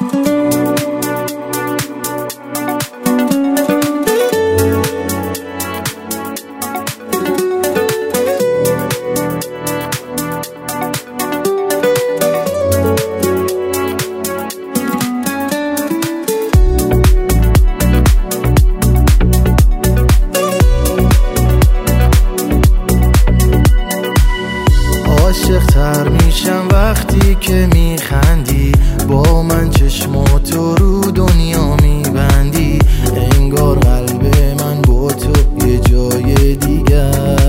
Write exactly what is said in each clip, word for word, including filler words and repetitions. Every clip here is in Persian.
عاشق‌تر میشم وقتی که میخندی، با من چشماتو رو دنیا میبندی، انگار قلب من با تو یه جای دیگه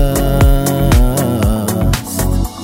است.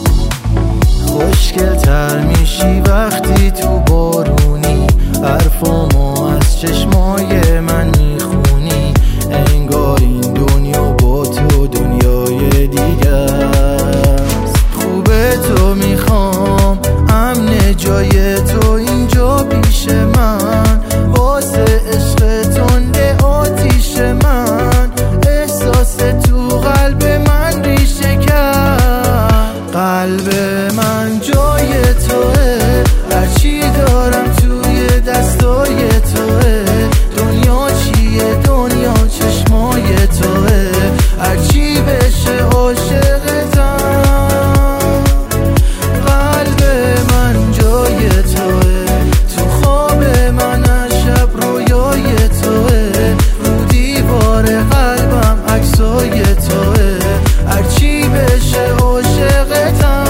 خوشگل‌تر میشی وقتی تو بارونی، حرفامو از چشمای من میخونی، انگار این دنیا با تو دنیای دیگه است. خوبه تو میخوام، امن جای تو اینجا پیش من، واسه عشق تنده آتیش من، احساس تو قلب من ریشه کرد. قلب من جای توه، هرچی دارم توی دستای توه، دنیا چیه دنیا چشمای توه، هرچی بشه عاشقتم. قلب من جای توه، تو خواب من هر شب رویای توه، رو دیوار قلبم عکسای توه، هرچی بشه عاشقتم.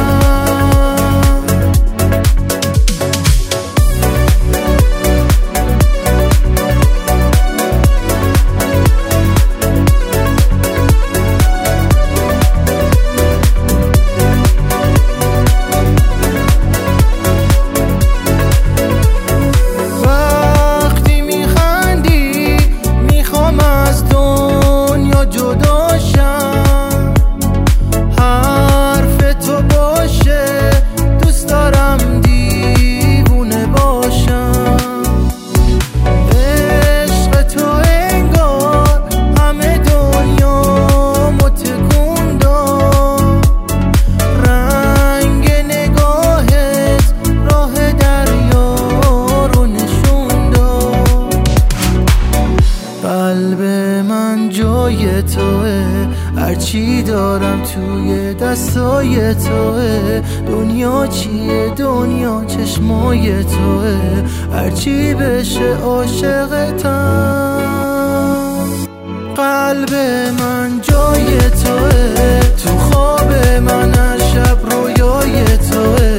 قلب من جای توه، هرچی دارم توی دستای توه، دنیا چیه دنیا چشمای توه، هرچی بشه عاشقتم. قلب من جای توه، تو خواب من هر شب رویای توه،